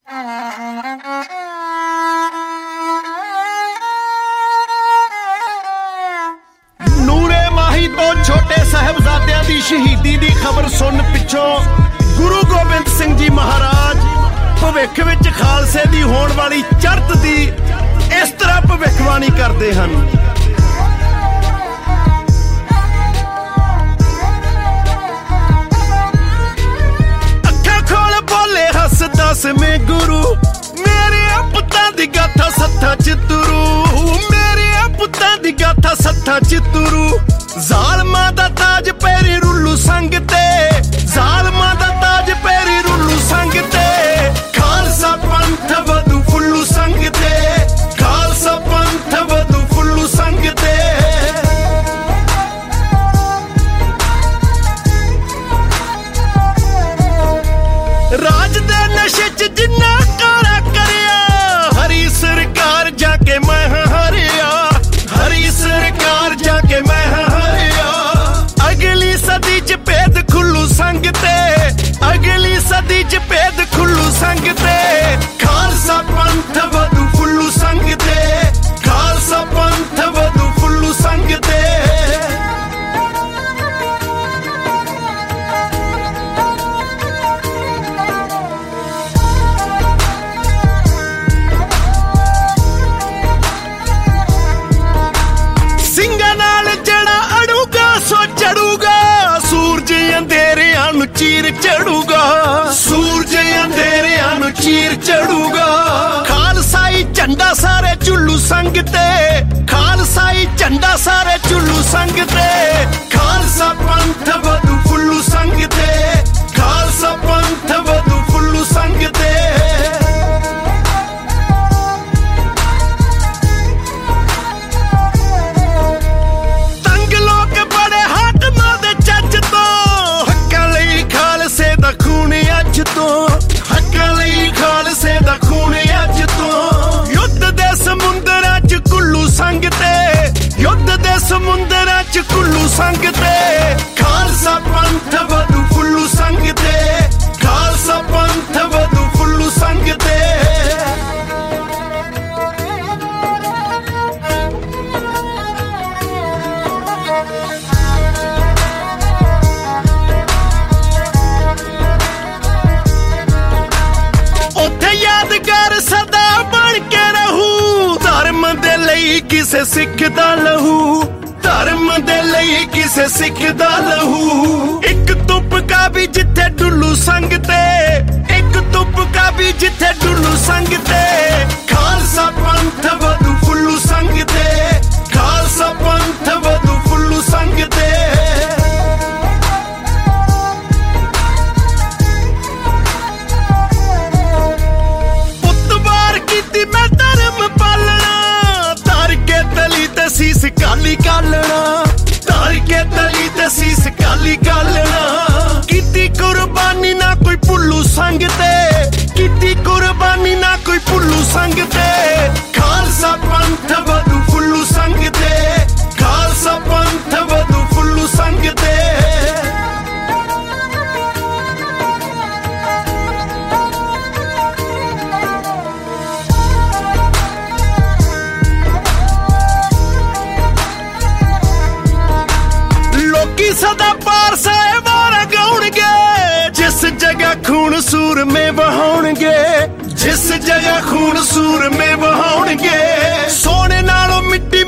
ਨੂਰੇ ਮਾਹੀ ਤੋਂ ਛੋਟੇ ਸਾਹਿਬਜ਼ਾਦਿਆਂ ਦੀ ਸ਼ਹੀਦੀ ਦੀ ਖਬਰ ਸੁਣ ਪਿੱਛੋਂ ਗੁਰੂ ਗੋਬਿੰਦ ਸਿੰਘ ਜੀ ਮਹਾਰਾਜ ਭਵਿੱਖ ਵਿੱਚ ਖਾਲਸੇ ਦੀ ਹੋਣ ਵਾਲੀ ਚੜ੍ਹਤ ਦੀ ਇਸ ਤਰ੍ਹਾਂ ਭਵਿੱਖਬਾਣੀ ਕਰਦੇ ਹਨ। ਅੱਖਾਂ ਖੋਲ ਬੋਲੇ ਹੱਸਦਾ ਸਮੇਂ ਗੁਰੂ, ਮੇਰੇ ਪੁੱਤਾਂ ਦੀ ਗਾਥਾ ਸੱਥਾਂ ਚ ਤੁਰੂ, ਮੇਰੇ ਪੁੱਤਾਂ ਦੀ ਗਾਥਾ ਸੱਥਾਂ ਚ ਤੁਰੂ। ਜ਼ਾਲਮਾਂ ਦਾ ਤਾਜ ਪੈਰੀ ਰੁੱਲੂ ਸੰਗ ਤੇ, ਜ਼ਾਲਮਾਂ ਦਾ ਤਾਜ ਪੈਰੀ ਰੁੱਲੂ ਸੰਗ ਤੇ। ਖਾਲਸਾ ਪੰਥ ਵਧੂ ਫੁੱਲੂ ਸੰਗ ਤੇ, ਖਾਲਸਾ ਪੰਥ ਵਧੂ ਫੁੱਲੂ ਸੰਗ ਤੇ। ਰਾਜ ਦੇ ਨਸ਼ੇ ਚ ਜਿੰਨਾ ਕਾਰਾ ਕਰਿਆ, ਹਰੀ ਸਰਕਾਰ ਜਾ ਕੇ ਮੈਂ ਹਰਿਆ, ਹਰੀ ਸਰਕਾਰ ਜਾ ਕੇ ਮੈਂ ਹਰਿਆ। ਅਗਲੀ ਸਦੀ ਚ ਭੇਦ ਖੁੱਲੂ ਸੰਗ ਤੇ, ਅਗਲੀ ਸਦੀ ਚ ਭੇਦ ਖੁੱਲੂ ਸੰਗ ਤੇ। ਖਾਲਸਾ ਪੰਥ ਵਧੂ ਫੁੱਲੂ ਸੰਗ ਤੇ, ਖਾਲਸਾ ਪੰਥ ਵਧੂ ਫੁੱਲੂ ਸੰਗ ਤੇ। ਸਿੰਘਾਂ ਨਾਲ ਜਿਹੜਾ ਅੜੂਗਾ ਸੋ ਚੜੂਗਾ, ਸੂਰਜ ਅੰਧੇਰਿਆਂ ਨੂੰ ਚੀਰ ਚੜੂਗਾ, ਸੂਰਜ ਅੰਧੇਰਿਆਂ ਨੂੰ ਚੀਰ ਚੜੂਗਾ। ਖਾਲਸਾਈ ਝੰਡਾ ਸਾਰੇ ਝੁੱਲੂ ਸੰਗ ਤੇ, ਖਾਲਸਾਈ ਝੰਡਾ ਸਾਰੇ ਝੁੱਲੂ ਸੰਗ ਤੇ। ਖਾਲਸਾ ਪੰਥ ਵਧੂ ਫੁੱਲੂ ਸੰਗ ਤੇ, ਖਾਲਸਾ ਪੰਥ ਵਧੂ ਫੁੱਲੂ ਸੰਗ ਤੇ। ਤੰਗ ਲੋਕ ਬੜੇ ਹਾਕਮਾਂ ਦੇ ਚੱਜ ਤੋਂ, ਹੱਕਾਂ ਲਈ ਖਾਲਸੇ ਦਾ ਖੂਨ ਅੱਜ ਤੋਂ, ਹੱਕਾਂ ਲਈ ਖਾਲਸੇ ਦਾ ਖੂਨ ਅੱਜ ਤੋਂ। ਯੁੱਧ ਦੇ ਸਮੁੰਦਰਾਂ ਚ ਕੁੱਲੂ ਸੰਗ ਤੇ, ਯੁੱਧ ਦੇ ਸਮੁੰਦਰਾਂ ਚ ਕੁੱਲੂ ਸੰਗ ਤੇ। ਖਾਲਸਾ ਪੰਥ ਵਧੂ ਫੁੱਲੂ ਸੰਗ ਤੇ, ਖਾਲਸਾ ਪੰਥ ਵਧੂ ਫੁੱਲੂ ਸੰਗ ਤੇ। ਉੱਥੇ ਯਾਦਗਾਰ ਸਦਾ ਬਣ ਕੇ ਰਹੂ, ਧਰਮ ਦੇ ਲਈ ਕਿਸੇ ਸਿੱਖ ਦਾ ਲਹੂ, ਧਰਮ ਦੇ ਲਈ ਕਿਸੇ ਸਿੱਖ ਦਾ ਲਹੂ। ਇੱਕ ਤੁਪਕਾ ਵੀ ਜਿੱਥੇ ਡੁੱਲੂ ਸੰਗ ਤੇ, ਇੱਕ ਤੁਪਕਾ ਵੀ ਜਿੱਥੇ ਡੁੱਲੂ ਸੰਗ ਤੇ। ਖਾਲਸਾ ਪੰਥ ਵਧੂ ਫੁੱਲੂ ਸੰਗ ਤੇ, ਖਾਲਸਾ ਪੰਥ ਵਧੂ ਫੁੱਲੂ ਸੰਗ ਤੇ। ਉਤਵਾਰ ਕੀਤੀ ਮੈਂ ਧਰਮ ਪਾਲਣਾ, ਧਰ ਕੇ ਤਲੀ ਤੇ ਸੀਸ ਕਾਲੀ ਕਾਲਣਾ, ਧਰ ਕੇ ਤਲੀ ਤੇ ਸੀਸ ਕਾਲੀ ਕਾਲਣਾ। ਕੀਤੀ ਕੁਰਬਾਨੀ ਨਾ ਕੋਈ ਭੁੱਲੂ ਸੰਗ ਤੇ, ਕੀਤੀ ਕੁਰਬਾਨੀ ਨਾ ਕੋਈ ਭੁੱਲੂ ਸੰਗ ਤੇ। ਖਾਲਸਾ ਪੰਥ ਵਧੂ ਫੁੱਲੂ ਸੰਗ ਤੇ, ਖਾਲਸਾ ਪੰਥ ਵਧੂ ਫੁੱਲੂ ਸੰਗ ਤੇ। ਲੋਕੀ ਸਦਾ ਪਾਰ ਸਾਹਿਬਾਂ ਗਾਉਣਗੇ, ਜਿਸ ਜਗ੍ਹਾ ਖੂਨ ਸੂਰਮੇ ਵਹਾਉਣਗੇ, ਜਿਸ ਜਗ੍ਹਾ ਖੂਨ ਸੂਰਮੇ ਵਹਾਉਣਗੇ। ਸੋਨੇ ਨਾਲੋਂ ਮਿੱਟੀ